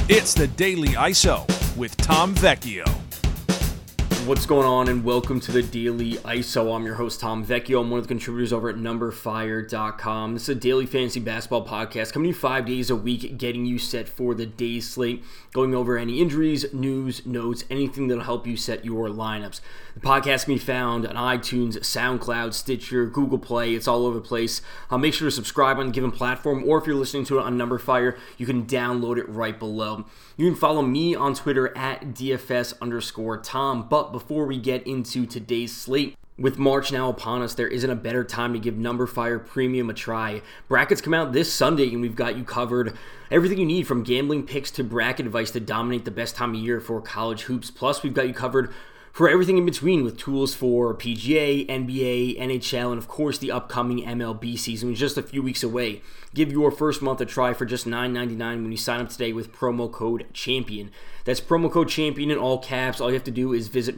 It's the Daily ISO with Tom Vecchio. What's going on, and welcome to the Daily ISO. I'm your host, Tom Vecchio. I'm one of the contributors over at numberfire.com. This is a daily fantasy basketball podcast coming to you 5 days a week, getting you set for the day's slate, going over any injuries, news, notes, anything that'll help you set your lineups. The podcast can be found on iTunes, SoundCloud, Stitcher, Google Play. It's all over the place. Make sure to subscribe on a given platform, or if you're listening to it on Numberfire, you can download it right below. You can follow me on Twitter at DFS_Tom. But before we get into today's slate, with March now upon us, there isn't a better time to give Numberfire Premium a try. Brackets come out this Sunday, and we've got you covered. Everything you need, from gambling picks to bracket advice, to dominate the best time of year for college hoops. Plus, we've got you covered for everything in between, with tools for PGA, NBA, NHL, and of course the upcoming MLB season, which is just a few weeks away. Give your first month a try for just $9.99 when you sign up today with promo code CHAMPION. That's promo code CHAMPION in all caps. All you have to do is visit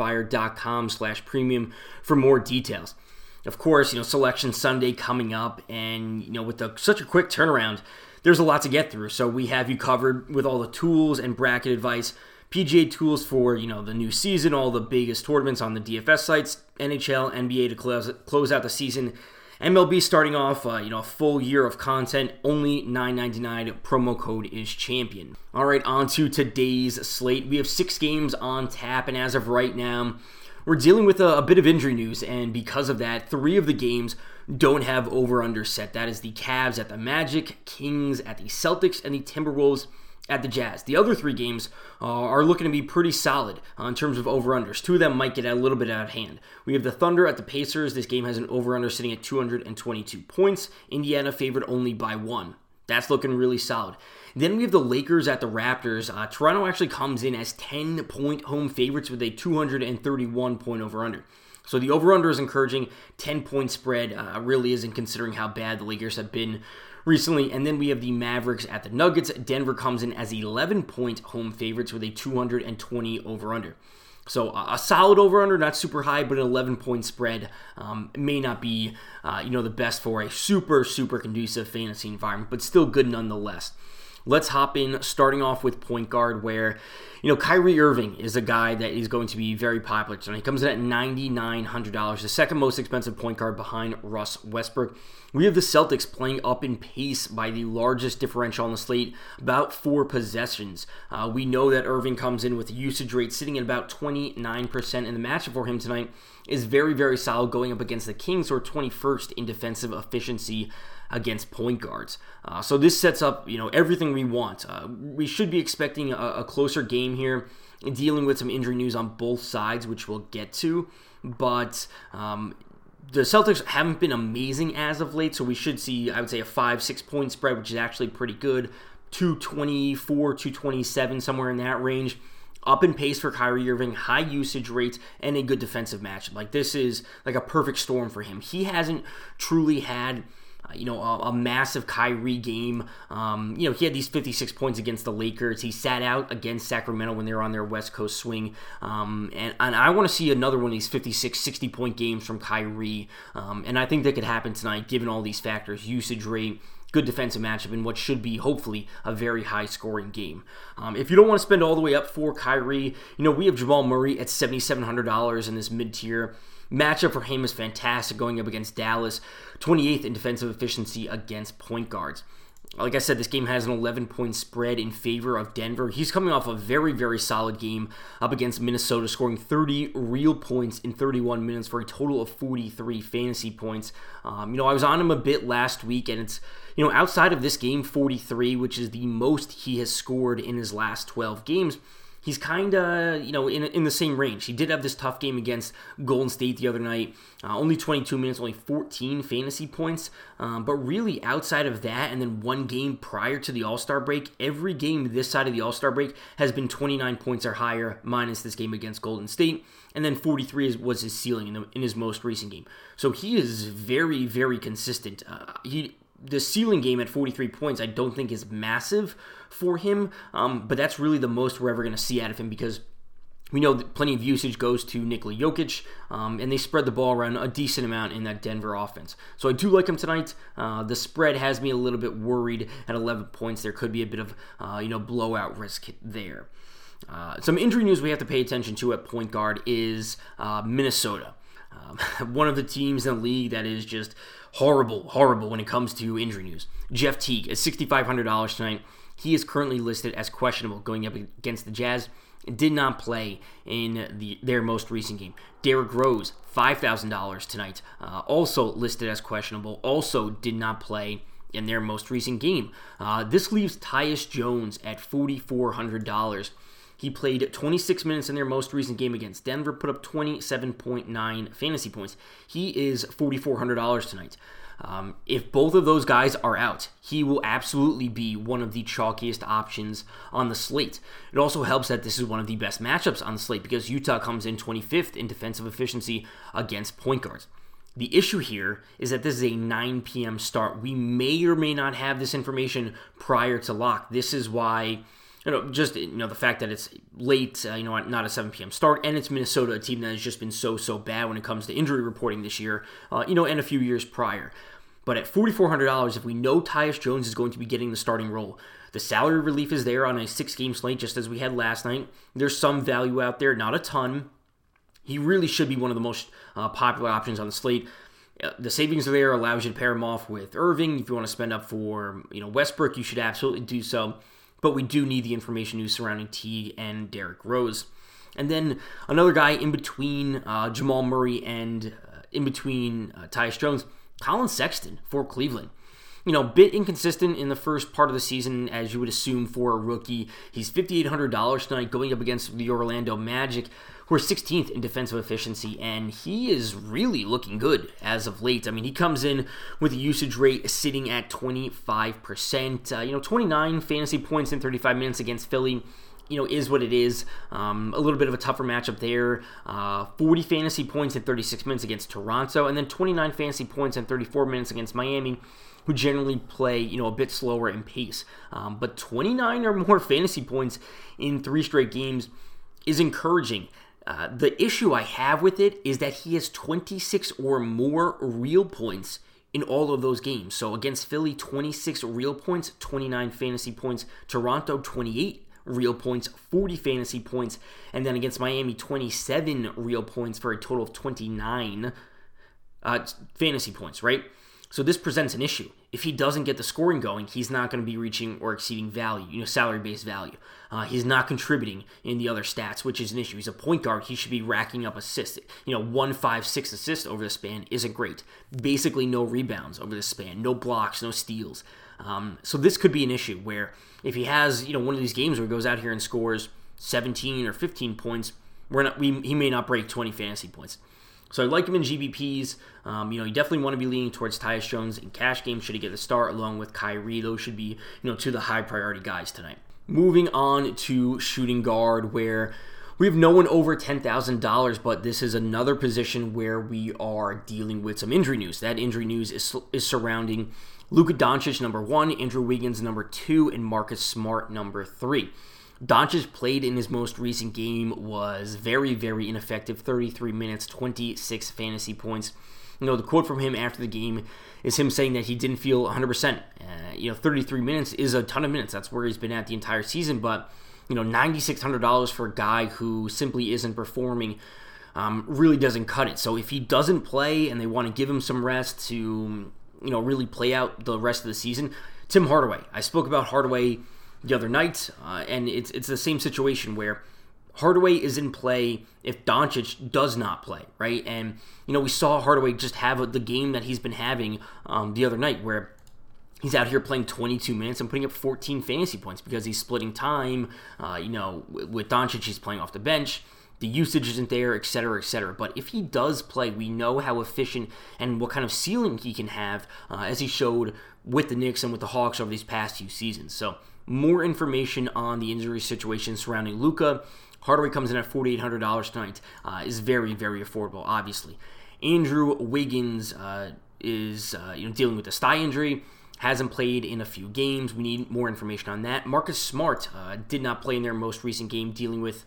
numberfire.com/premium for more details. Of course, Selection Sunday coming up, and with such a quick turnaround, there's a lot to get through. So we have you covered with all the tools and bracket advice, PGA tools for, the new season, all the biggest tournaments on the DFS sites, NHL, NBA to close out the season, MLB starting off, a full year of content, only $9.99, promo code is CHAMPION. All right, on to today's slate. We have 6 games on tap, and as of right now, we're dealing with a bit of injury news, and because of that, 3 of the games don't have over-under set. That is the Cavs at the Magic, Kings at the Celtics, and the Timberwolves at the Jazz. The other 3 games are looking to be pretty solid in terms of over-unders. 2 of them might get a little bit out of hand. We have the Thunder at the Pacers. This game has an over-under sitting at 222 points. Indiana favored only by 1. That's looking really solid. Then we have the Lakers at the Raptors. Toronto actually comes in as 10-point home favorites with a 231-point over-under. So the over-under is encouraging. 10-point spread really isn't, considering how bad the Lakers have been recently. And then we have the Mavericks at the Nuggets. Denver comes in as 11-point home favorites with a 220 over-under. So a solid over-under, not super high, but an 11-point spread may not be the best for a super conducive fantasy environment, but still good nonetheless. Let's hop in, starting off with point guard, where, Kyrie Irving is a guy that is going to be very popular. So he comes in at $9,900, the second most expensive point guard behind Russ Westbrook. We have the Celtics playing up in pace by the largest differential on the slate, about 4 possessions. We know that Irving comes in with a usage rate sitting at about 29%, and the matchup for him tonight is very, very solid, going up against the Kings, who are 21st in defensive efficiency against point guards. So this sets up, everything we want. We should be expecting a closer game here, dealing with some injury news on both sides, which we'll get to. But the Celtics haven't been amazing as of late, so we should see, I would say, a 5-6 point spread, which is actually pretty good. 224, 227, somewhere in that range. Up in pace for Kyrie Irving, high usage rates, and a good defensive matchup. This is like a perfect storm for him. He hasn't truly had a massive Kyrie game. He had these 56 points against the Lakers. He sat out against Sacramento when they were on their West Coast swing. And I want to see another one of these 56, 60-point games from Kyrie. And I think that could happen tonight, given all these factors: usage rate, good defensive matchup, and what should be, hopefully, a very high-scoring game. If you don't want to spend all the way up for Kyrie, we have Jamal Murray at $7,700 in this mid-tier. Matchup for him is fantastic, going up against Dallas, 28th in defensive efficiency against point guards. Like I said, this game has an 11-point spread in favor of Denver. He's coming off a very, very solid game up against Minnesota, scoring 30 real points in 31 minutes for a total of 43 fantasy points. I was on him a bit last week, and it's, outside of this game, 43, which is the most he has scored in his last 12 games. He's kind of, in the same range. He did have this tough game against Golden State the other night. Only 22 minutes, only 14 fantasy points. But really, outside of that, and then one game prior to the All-Star break, every game this side of the All-Star break has been 29 points or higher, minus this game against Golden State. And then 43 was his ceiling in his most recent game. So he is very, very consistent. The ceiling game at 43 points I don't think is massive for him, but that's really the most we're ever going to see out of him, because We know that plenty of usage goes to Nikola Jokic, and they spread the ball around a decent amount in that Denver offense. So I do like him tonight. The spread has me a little bit worried at 11 points. There could be a bit of blowout risk there. Some injury news we have to pay attention to at point guard is Minnesota. One of the teams in the league that is just horrible when it comes to injury news. Jeff Teague is $6,500 tonight. He is currently listed as questionable going up against the Jazz. Did not play in their most recent game. Derrick Rose, $5,000 tonight, also listed as questionable, also did not play in their most recent game. This leaves Tyus Jones at $4,400. He played 26 minutes in their most recent game against Denver, put up 27.9 fantasy points. He is $4,400 tonight. If both of those guys are out, he will absolutely be one of the chalkiest options on the slate. It also helps that this is one of the best matchups on the slate because Utah comes in 25th in defensive efficiency against point guards. The issue here is that this is a 9 p.m. start. We may or may not have this information prior to lock. This is why, the fact that it's late, not a 7 p.m. start, and it's Minnesota, a team that has just been so bad when it comes to injury reporting this year, and a few years prior. But at $4,400, if we know Tyus Jones is going to be getting the starting role, the salary relief is there on a 6-game slate, just as we had last night. There's some value out there, not a ton. He really should be one of the most popular options on the slate. The savings are there, allows you to pair him off with Irving. If you want to spend up for Westbrook, you should absolutely do so. But we do need the information news surrounding Teague and Derrick Rose. And then another guy in between Jamal Murray and in between Tyus Jones, Colin Sexton for Cleveland. Bit inconsistent in the first part of the season, as you would assume for a rookie. He's $5,800 tonight going up against the Orlando Magic, who are 16th in defensive efficiency, and he is really looking good as of late. I mean, he comes in with a usage rate sitting at 25%. 29 fantasy points in 35 minutes against Philly. Is what it is. A little bit of a tougher matchup there. 40 fantasy points in 36 minutes against Toronto, and then 29 fantasy points in 34 minutes against Miami, who generally play, a bit slower in pace. But 29 or more fantasy points in 3 straight games is encouraging. The issue I have with it is that he has 26 or more real points in all of those games. So against Philly, 26 real points, 29 fantasy points. Toronto, 28 real points, 40 fantasy points, and then against Miami, 27 real points for a total of 29 fantasy points, right? So this presents an issue. If he doesn't get the scoring going, he's not going to be reaching or exceeding value, salary-based value. He's not contributing in the other stats, which is an issue. He's a point guard. He should be racking up assists. 1, 5, 6 assists over the span isn't great. Basically no rebounds over the span, no blocks, no steals. So this could be an issue where if he has, one of these games where he goes out here and scores 17 or 15 points, he may not break 20 fantasy points. So I like him in GBPs. You definitely want to be leaning towards Tyus Jones in cash games should he get the start, along with Kyrie. Those should be, two of the high priority guys tonight. Moving on to shooting guard, where we have no one over $10,000, but this is another position where we are dealing with some injury news. That injury news is surrounding Luka Doncic, number 1, Andrew Wiggins, number 2, and Marcus Smart, number 3. Doncic played in his most recent game, was very, very ineffective, 33 minutes, 26 fantasy points. The quote from him after the game is him saying that he didn't feel 100%. 33 minutes is a ton of minutes. That's where he's been at the entire season, but $9,600 for a guy who simply isn't performing really doesn't cut it. So if he doesn't play and they want to give him some rest to really play out the rest of the season, Tim Hardaway. I spoke about Hardaway the other night, and it's the same situation where Hardaway is in play if Doncic does not play, right? And, we saw Hardaway just have the game that he's been having the other night where he's out here playing 22 minutes and putting up 14 fantasy points because he's splitting time. With Doncic, he's playing off the bench. The usage isn't there, et cetera, et cetera. But if he does play, we know how efficient and what kind of ceiling he can have, as he showed with the Knicks and with the Hawks over these past few seasons. So more information on the injury situation surrounding Luka. Hardaway comes in at $4,800 tonight. Is very, very affordable, obviously. Andrew Wiggins is dealing with a thigh injury. hasn't played in a few games. We need more information on that. Marcus Smart did not play in their most recent game, dealing with,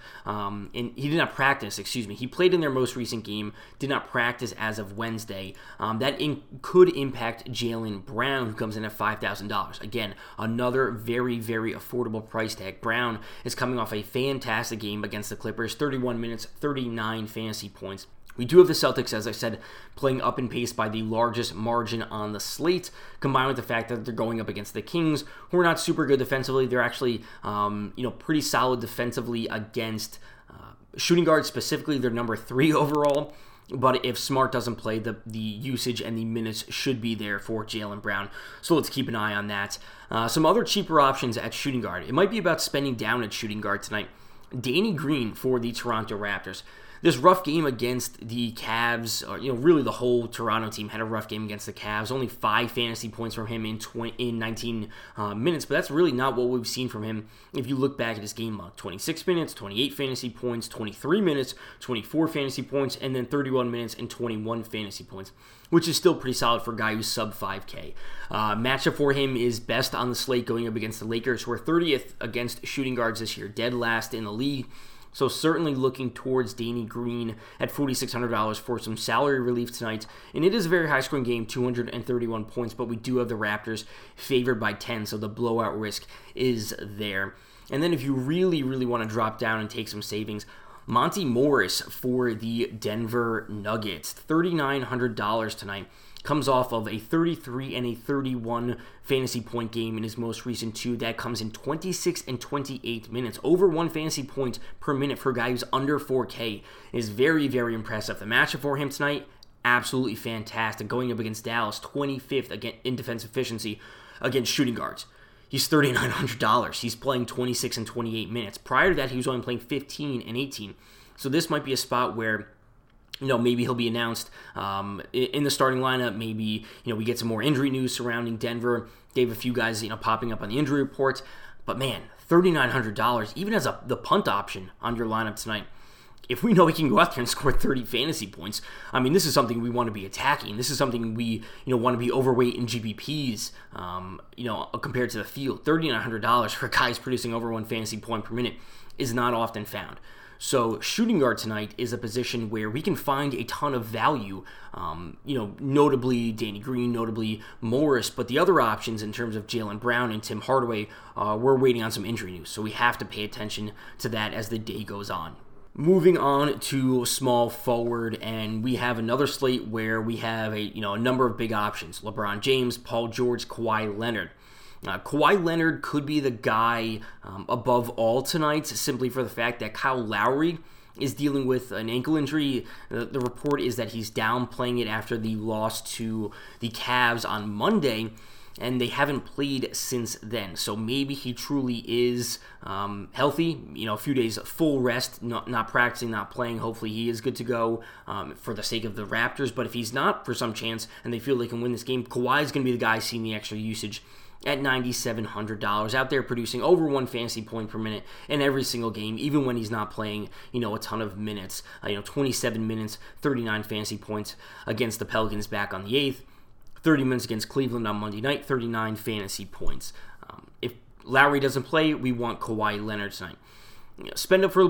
he did not practice, He played in their most recent game, did not practice as of Wednesday. That could impact Jaylen Brown, who comes in at $5,000. Again, another very, very affordable price tag. Brown is coming off a fantastic game against the Clippers, 31 minutes, 39 fantasy points. We do have the Celtics, as I said, playing up in pace by the largest margin on the slate, combined with the fact that they're going up against the Kings, who are not super good defensively. They're actually, pretty solid defensively against shooting guards specifically. They're number 3 overall. But if Smart doesn't play, the usage and the minutes should be there for Jaylen Brown. So let's keep an eye on that. Some other cheaper options at shooting guard. It might be about spending down at shooting guard tonight. Danny Green for the Toronto Raptors. This rough game against the Cavs, or really the whole Toronto team had a rough game against the Cavs. Only 5 fantasy points from him in 19 minutes, but that's really not what we've seen from him. If you look back at his game log, 26 minutes, 28 fantasy points, 23 minutes, 24 fantasy points, and then 31 minutes and 21 fantasy points, which is still pretty solid for a guy who's sub 5K. Matchup for him is best on the slate going up against the Lakers, who are 30th against shooting guards this year, dead last in the league. So certainly looking towards Danny Green at $4,600 for some salary relief tonight. And it is a very high-scoring game, 231 points, but we do have the Raptors favored by 10, so the blowout risk is there. And then if you really, really want to drop down and take some savings, Monty Morris for the Denver Nuggets, $3,900 tonight. Comes off of a 33 and a 31 fantasy point game in his most recent 2. That comes in 26 and 28 minutes. Over 1 fantasy point per minute for a guy who's under 4K is very, very impressive. The matchup for him tonight, absolutely fantastic. Going up against Dallas, 25th again in defensive efficiency against shooting guards. He's $3,900. He's playing 26 and 28 minutes. Prior to that, he was only playing 15 and 18. So this might be a spot where maybe he'll be announced in the starting lineup. Maybe, we get some more injury news surrounding Denver. They have a few guys, popping up on the injury reports. But man, $3,900, even as the punt option on your lineup tonight. If we know he can go out there and score 30 fantasy points, this is something we want to be attacking. This is something we, want to be overweight in GPPs, compared to the field. $3,900 for guys producing over 1 fantasy point per minute is not often found. So shooting guard tonight is a position where we can find a ton of value, notably Danny Green, notably Morris, but the other options in terms of Jaylen Brown and Tim Hardaway, we're waiting on some injury news, so we have to pay attention to that as the day goes on. Moving on to small forward, and we have another slate where we have a number of big options: LeBron James, Paul George, Kawhi Leonard. Kawhi Leonard could be the guy above all tonight, simply for the fact that Kyle Lowry is dealing with an ankle injury. The report is that he's downplaying it after the loss to the Cavs on Monday, and they haven't played since then. So maybe he truly is healthy, a few days full rest, not practicing, not playing. Hopefully he is good to go for the sake of the Raptors. But if he's not for some chance and they feel they can win this game, Kawhi is going to be the guy seeing the extra usage at $9,700, out there producing over 1 fantasy point per minute in every single game, even when he's not playing, a ton of minutes. 27 minutes, 39 fantasy points against the Pelicans back on the 8th, 30 minutes against Cleveland on Monday night, 39 fantasy points. If Lowry doesn't play, we want Kawhi Leonard tonight. Spend up for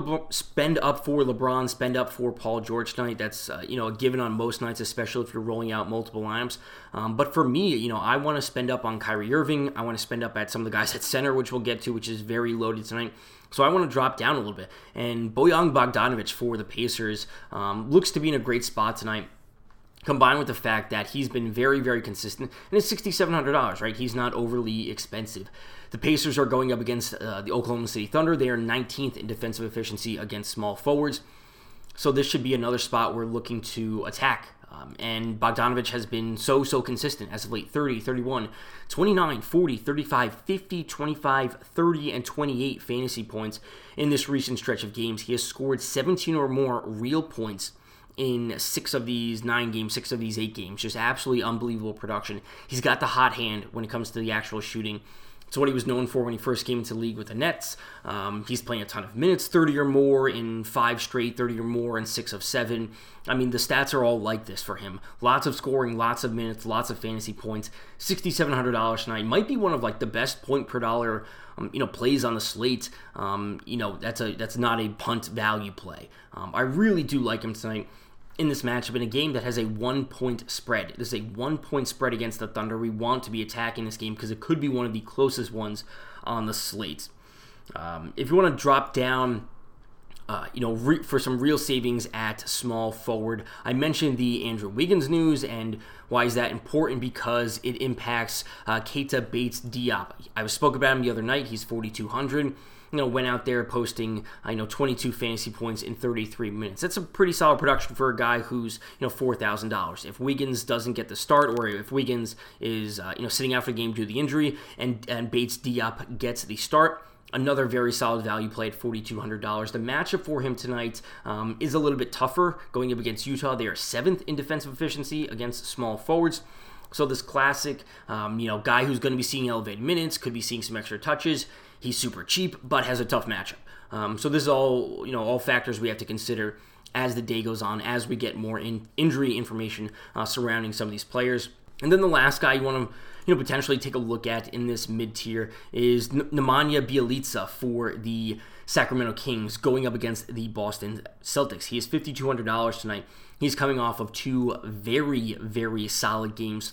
LeBron, spend up for Paul George tonight. That's a given on most nights, especially if you're rolling out multiple lineups. But for me, I want to spend up on Kyrie Irving. I want to spend up at some of the guys at center, which we'll get to, which is very loaded tonight. So I want to drop down a little bit. And Bojan Bogdanovic for the Pacers looks to be in a great spot tonight, combined with the fact that he's been very, very consistent, and it's $6,700, right? He's not overly expensive. The Pacers are going up against the Oklahoma City Thunder. They are 19th in defensive efficiency against small forwards. So this should be another spot we're looking to attack. And Bogdanovic has been so consistent as of late. 30, 31, 29, 40, 35, 50, 25, 30, and 28 fantasy points in this recent stretch of games. He has scored 17 or more real points in 6 of these 9 games, 6 of these 8 games. Just absolutely unbelievable production. He's got the hot hand when it comes to the actual shooting. It's what he was known for when he first came into the league with the Nets. He's playing a ton of minutes, 30 or more in 5 straight, 30 or more in 6 of 7. I mean, the stats are all like this for him. Lots of scoring, lots of minutes, lots of fantasy points. $6,700 tonight might be one of like the best point per dollar plays on the slate. That's not a punt value play. I really do like him tonight in this matchup in a game that has a 1-point spread. This is a 1-point spread against the Thunder. We want to be attacking this game because it could be one of the closest ones on the slate. If you want to drop down for some real savings at small forward, I mentioned the Andrew Wiggins news, and why is that important? Because it impacts Keita Bates-Diop. I spoke about him the other night. He's 4,200. Went out there posting 22 fantasy points in 33 minutes. That's a pretty solid production for a guy who's $4,000. If Wiggins doesn't get the start, or if Wiggins is sitting out for the game due to the injury, and Bates-Diop gets the start, another very solid value play at $4,200. The matchup for him tonight is a little bit tougher. Going up against Utah, they are 7th in defensive efficiency against small forwards. So this classic, guy who's going to be seeing elevated minutes, could be seeing some extra touches. He's super cheap, but has a tough matchup. So this is all factors we have to consider as the day goes on, as we get more injury information surrounding some of these players. And then the last guy you want to potentially take a look at in this mid-tier is Nemanja Bjelica for the Sacramento Kings going up against the Boston Celtics. He is $5,200 tonight. He's coming off of 2 very, very solid games,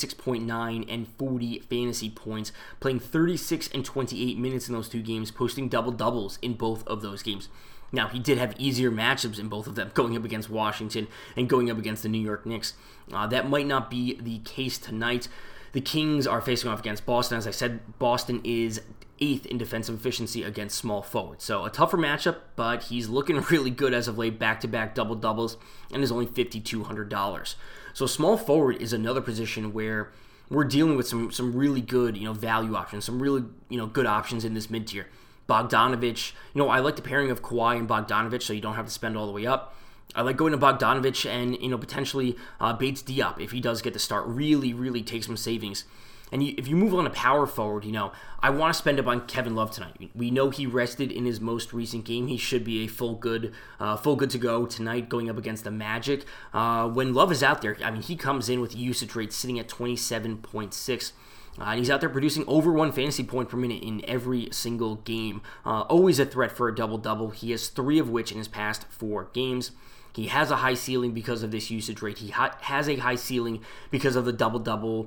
36.9 and 40 fantasy points, playing 36 and 28 minutes in those 2 games, posting double-doubles in both of those games. Now, he did have easier matchups in both of them, going up against Washington and going up against the New York Knicks. That might not be the case tonight. The Kings are facing off against Boston. As I said, Boston is 8th in defensive efficiency against small forwards. So a tougher matchup, but he's looking really good as of late, back-to-back double-doubles, and is only $5,200. So small forward is another position where we're dealing with some really good value options, some really good options in this mid-tier. Bogdanovic, I like the pairing of Kawhi and Bogdanovic, so you don't have to spend all the way up. I like going to Bogdanovic and potentially Bates-Diop if he does get the start. Really, really take some savings. And if you move on to power forward, I want to spend up on Kevin Love tonight. We know he rested in his most recent game. He should be a full good to go tonight going up against the Magic. When Love is out there, he comes in with usage rates sitting at 27.6. And he's out there producing over 1 fantasy point per minute in every single game. Always a threat for a double-double. He has 3 of which in his past 4 games. He has a high ceiling because of this usage rate. He has a high ceiling because of the double-double.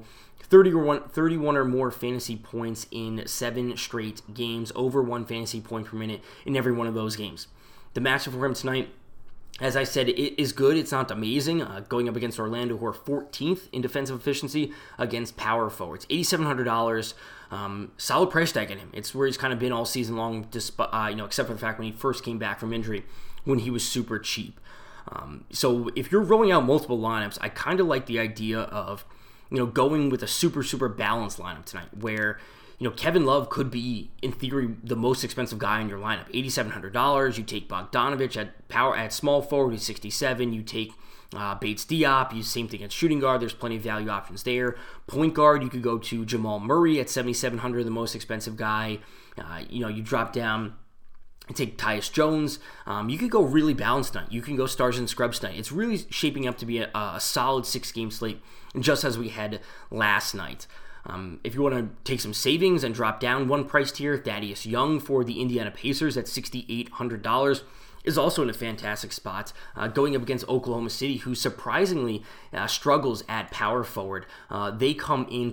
31 or more fantasy points in 7 straight games, over 1 fantasy point per minute in every one of those games. The matchup for him tonight, as I said, it is good. It's not amazing. Going up against Orlando, who are 14th in defensive efficiency against power forwards. $8,700. Solid price tag on him. It's where he's kind of been all season long, except for the fact when he first came back from injury, when he was super cheap. So if you're rolling out multiple lineups, I kind of like the idea of going with a super, super balanced lineup tonight where, Kevin Love could be, in theory, the most expensive guy in your lineup. $8,700. You take Bogdanovic at small forward, he's $67. You take Bates-Diop, same thing at shooting guard. There's plenty of value options there. Point guard, you could go to Jamal Murray at $7,700, the most expensive guy. You drop down and take Tyus Jones. You could go really balanced tonight. You can go stars and scrubs tonight. It's really shaping up to be a solid 6-game slate, just as we had last night. If you want to take some savings and drop down 1 price tier, Thaddeus Young for the Indiana Pacers at $6,800 is also in a fantastic spot, going up against Oklahoma City, who surprisingly struggles at power forward. They come in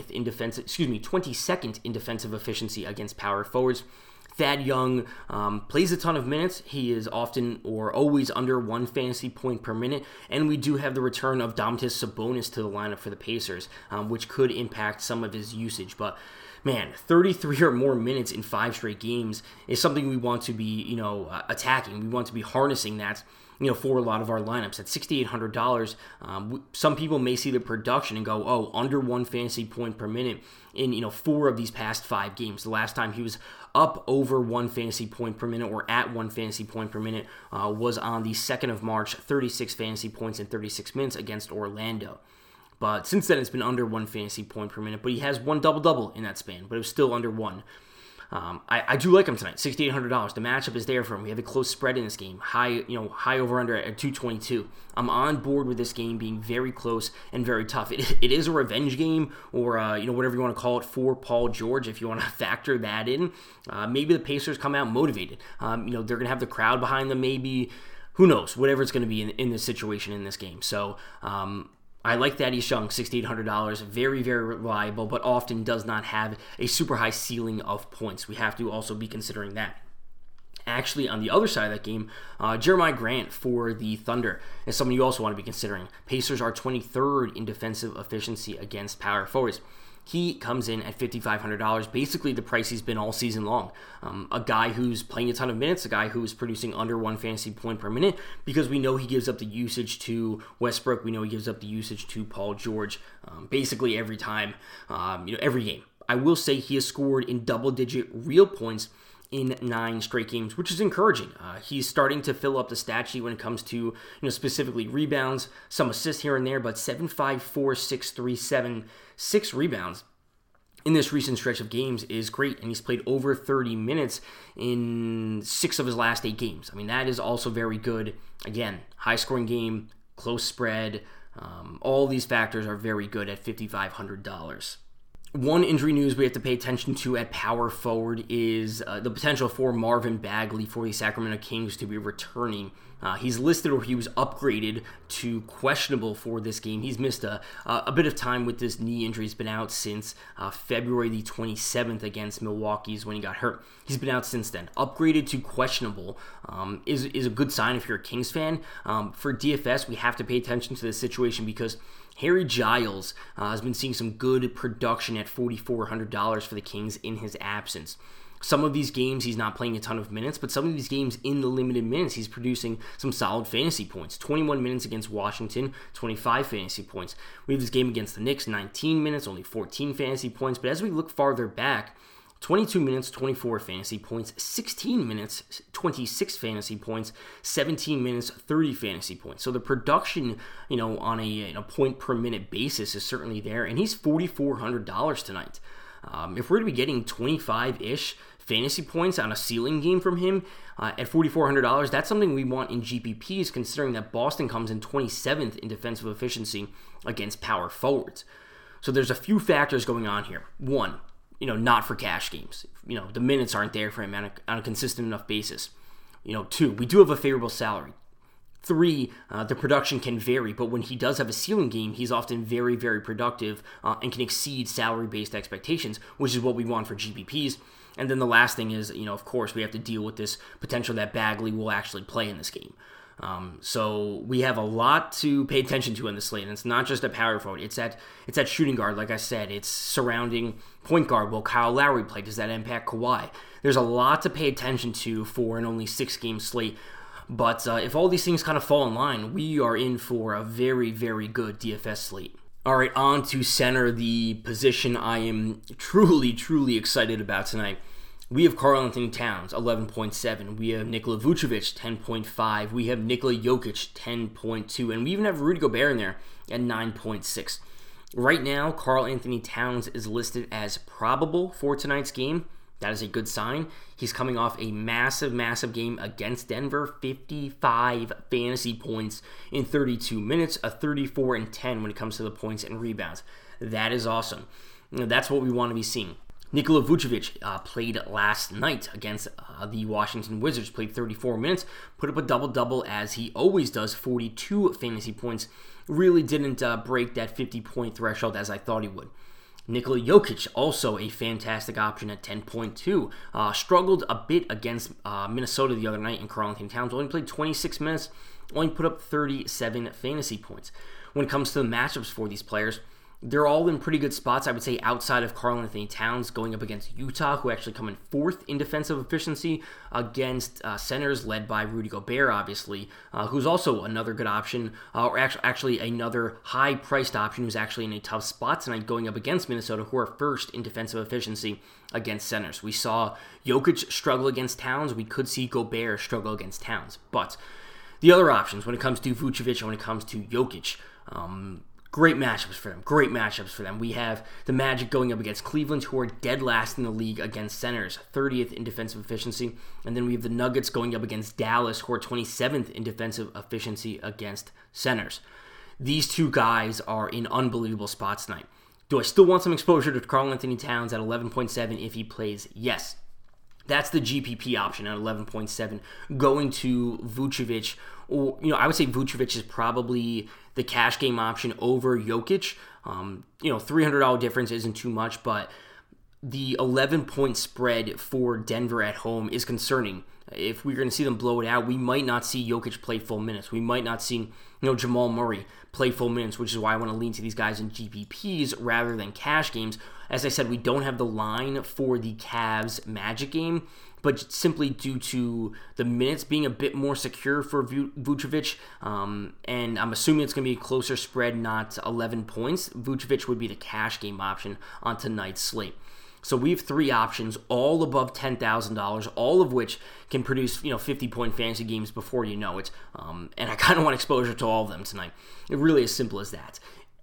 22nd in defensive efficiency against power forwards. Thad Young plays a ton of minutes. He is often or always under 1 fantasy point per minute, and we do have the return of Domantas Sabonis to the lineup for the Pacers, which could impact some of his usage. But man, 33 or more minutes in 5 straight games is something we want to be, attacking. We want to be harnessing that, for a lot of our lineups. At $6,800, some people may see the production and go, under 1 fantasy point per minute in, 4 of these past 5 games. The last time he was up over 1 fantasy point per minute or at 1 fantasy point per minute was on the 2nd of March, 36 fantasy points in 36 minutes against Orlando. But since then, it's been under 1 fantasy point per minute. But he has 1 double-double in that span, but it was still under 1. I do like him tonight, $6,800. The matchup is there for him. We have a close spread in this game, high over/under at 222. I'm on board with this game being very close and very tough. It is a revenge game, or whatever you want to call it, for Paul George. If you want to factor that in, maybe the Pacers come out motivated. They're going to have the crowd behind them. Maybe, who knows? Whatever it's going to be in this situation in this game. So. I like Thaddeus Young, $6,800, very, very reliable, but often does not have a super high ceiling of points. We have to also be considering that. Actually, on the other side of that game, Jeremiah Grant for the Thunder is someone you also want to be considering. Pacers are 23rd in defensive efficiency against power forwards. He comes in at $5,500, basically the price he's been all season long. A guy who's playing a ton of minutes, a guy who's producing under 1 fantasy point per minute, because we know he gives up the usage to Westbrook, we know he gives up the usage to Paul George, basically every time, every game. I will say he has scored in double-digit real points in 9 straight games, which is encouraging. He's starting to fill up the stat sheet when it comes to, specifically rebounds, some assists here and there, but 7, 5, 4, 6, 3, 7, 6 rebounds in this recent stretch of games is great, and he's played over 30 minutes in 6 of his last 8 games. I mean, that is also very good. Again, high-scoring game, close spread, all these factors are very good at $5,500. One injury news we have to pay attention to at power forward is the potential for Marvin Bagley for the Sacramento Kings to be returning. He's listed, or he was upgraded to questionable for this game. He's missed a bit of time with this knee injury. He's been out since February the 27th against Milwaukee's when he got hurt. He's been out since then. Upgraded to questionable is a good sign if you're a Kings fan. For DFS, we have to pay attention to this situation because Harry Giles has been seeing some good production at $4,400 for the Kings in his absence. Some of these games he's not playing a ton of minutes, but some of these games in the limited minutes he's producing some solid fantasy points. 21 minutes against Washington, 25 fantasy points. We have this game against the Knicks, 19 minutes, only 14 fantasy points. But as we look farther back, 22 minutes, 24 fantasy points, 16 minutes, 26 fantasy points, 17 minutes, 30 fantasy points. So the production, on a point per minute basis is certainly there, and he's $4,400 tonight. If we're to be getting 25-ish fantasy points on a ceiling game from him at $4,400, that's something we want in GPPs, considering that Boston comes in 27th in defensive efficiency against power forwards. So there's a few factors going on here. One, not for cash games. The minutes aren't there for him on a consistent enough basis. 2, we do have a favorable salary. 3, the production can vary, but when he does have a ceiling game, he's often very, very productive and can exceed salary-based expectations, which is what we want for GPPs. And then the last thing is, of course, we have to deal with this potential that Bagley will actually play in this game. So we have a lot to pay attention to in the slate, and it's not just a power forward. It's at shooting guard, like I said. It's surrounding point guard. Will Kyle Lowry play? Does that impact Kawhi? There's a lot to pay attention to for an only 6-game slate. But if all these things kind of fall in line, we are in for a very, very good DFS slate. All right, on to center, the position I am truly, truly excited about tonight. We have Karl-Anthony Towns, 11.7. We have Nikola Vucevic, 10.5. We have Nikola Jokic, 10.2. And we even have Rudy Gobert in there at 9.6. Right now, Karl-Anthony Towns is listed as probable for tonight's game. That is a good sign. He's coming off a massive, massive game against Denver. 55 fantasy points in 32 minutes, a 34-10 when it comes to the points and rebounds. That is awesome. That's what we want to be seeing. Nikola Vucevic played last night against the Washington Wizards, played 34 minutes, put up a double-double as he always does, 42 fantasy points. Really didn't break that 50-point threshold as I thought he would. Nikola Jokic, also a fantastic option at 10.2. Struggled a bit against Minnesota the other night in Karl-Anthony Towns. Only played 26 minutes, only put up 37 fantasy points. When it comes to the matchups for these players, they're all in pretty good spots, I would say, outside of Karl-Anthony Towns, going up against Utah, who actually come in 4th in defensive efficiency, against centers led by Rudy Gobert, obviously, who's also another good option, or actually another high-priced option who's actually in a tough spot tonight, going up against Minnesota, who are 1st in defensive efficiency against centers. We saw Jokic struggle against Towns. We could see Gobert struggle against Towns. But the other options, when it comes to Vucevic and when it comes to Jokic, Great matchups for them. We have the Magic going up against Cleveland, who are dead last in the league against centers, 30th in defensive efficiency. And then we have the Nuggets going up against Dallas, who are 27th in defensive efficiency against centers. These two guys are in unbelievable spots tonight. Do I still want some exposure to Karl-Anthony Towns at 11.7 if he plays? Yes. That's the GPP option at 11.7. Going to Vucevic, or I would say Vucevic is probably the cash game option over Jokic. $300 difference isn't too much, but the 11-point spread for Denver at home is concerning. If we're going to see them blow it out, we might not see Jokic play full minutes. We might not see Jamal Murray play full minutes, which is why I want to lean to these guys in GPPs rather than cash games. As I said, we don't have the line for the Cavs Magic game, but simply due to the minutes being a bit more secure for Vucevic, and I'm assuming it's going to be a closer spread, not 11 points, Vucevic would be the cash game option on tonight's slate. So we have three options, all above $10,000, all of which can produce 50-point fantasy games before you know it. And I kind of want exposure to all of them tonight. It really as simple as that.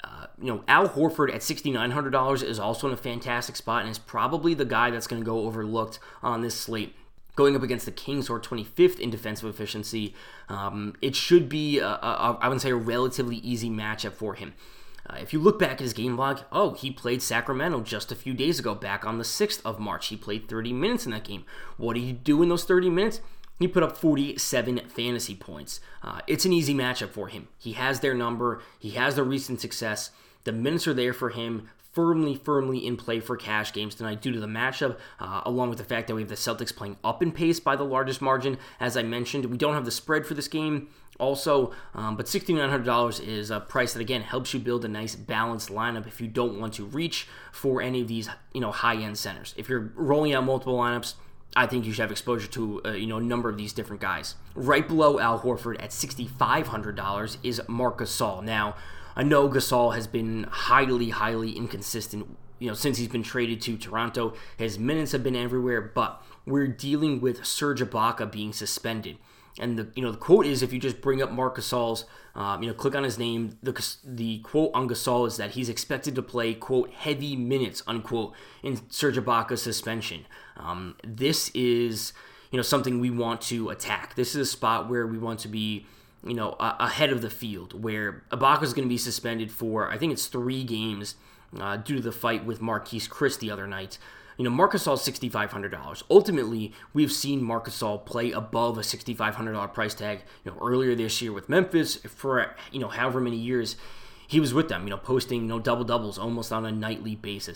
Al Horford at $6,900 is also in a fantastic spot and is probably the guy that's going to go overlooked on this slate. Going up against the Kings, who are 25th in defensive efficiency, it should be, I would say, a relatively easy matchup for him. If you look back at his game log, he played Sacramento just a few days ago, back on the 6th of March. He played 30 minutes in that game. What did he do in those 30 minutes? He put up 47 fantasy points. It's an easy matchup for him. He has their number. He has the recent success. The minutes are there for him. Firmly in play for cash games tonight due to the matchup, along with the fact that we have the Celtics playing up in pace by the largest margin. As I mentioned, we don't have the spread for this game also, but $6,900 is a price that, again, helps you build a nice balanced lineup if you don't want to reach for any of these high-end centers. If you're rolling out multiple lineups, I think you should have exposure to a number of these different guys. Right below Al Horford at $6,500 is Marc Gasol. Now, I know Gasol has been highly inconsistent, since he's been traded to Toronto. His minutes have been everywhere, but we're dealing with Serge Ibaka being suspended. And the quote is, if you just bring up Marc Gasol's, click on his name, the quote on Gasol is that he's expected to play, quote, heavy minutes, unquote, in Serge Ibaka's suspension. This is, something we want to attack. This is a spot where we want to be, ahead of the field, where Ibaka is going to be suspended for, I think it's 3 games due to the fight with Marquise Chris the other night. Marc Gasol is $6,500. Ultimately, we've seen Marc Gasol play above a $6,500 price tag. Earlier this year with Memphis, for however many years he was with them. Posting double doubles almost on a nightly basis.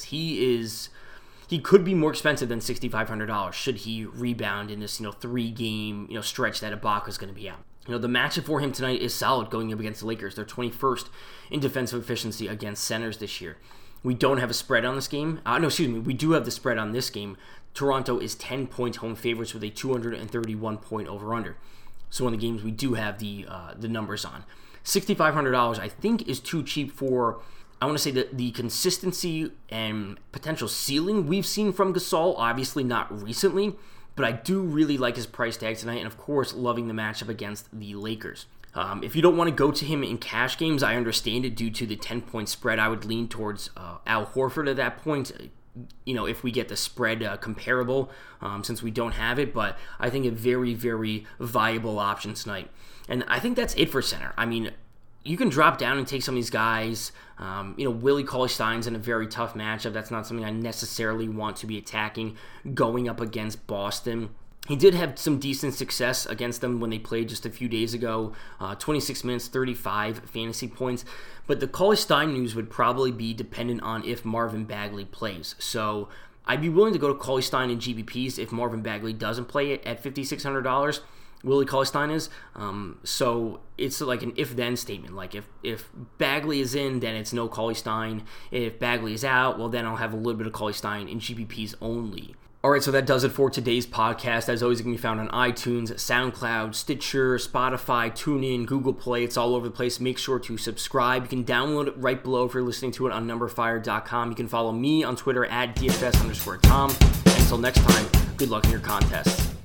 He could be more expensive than $6,500 should he rebound in this 3-game stretch that Ibaka is going to be out. The matchup for him tonight is solid going up against the Lakers. They're 21st in defensive efficiency against centers this year. We don't have a spread on this game. We do have the spread on this game. Toronto is 10-point home favorites with a 231-point over-under. So in the games we do have the numbers on. $6,500 I think is too cheap for, I want to say, that the consistency and potential ceiling we've seen from Gasol. Obviously not recently, but I do really like his price tag tonight, and of course loving the matchup against the Lakers. If you don't want to go to him in cash games, I understand it due to the 10-point spread. I would lean towards Al Horford at that point, if we get the spread comparable, since we don't have it. But I think a very viable option tonight. And I think that's it for center. I mean, you can drop down and take some of these guys. Willie Cauley-Stein's in a very tough matchup. That's not something I necessarily want to be attacking going up against Boston. He did have some decent success against them when they played just a few days ago. 26 minutes, 35 fantasy points. But the Cauley-Stein news would probably be dependent on if Marvin Bagley plays. So I'd be willing to go to Cauley-Stein in GBPs if Marvin Bagley doesn't play it at $5,600. Willie Cauley-Stein is. So it's like an if-then statement. Like if Bagley is in, then it's no Cauley-Stein. If Bagley is out, well, then I'll have a little bit of Cauley-Stein in GBPs only. All right, so that does it for today's podcast. As always, it can be found on iTunes, SoundCloud, Stitcher, Spotify, TuneIn, Google Play. It's all over the place. Make sure to subscribe. You can download it right below if you're listening to it on numberfire.com. You can follow me on Twitter at DFS_Tom. Until next time, good luck in your contests.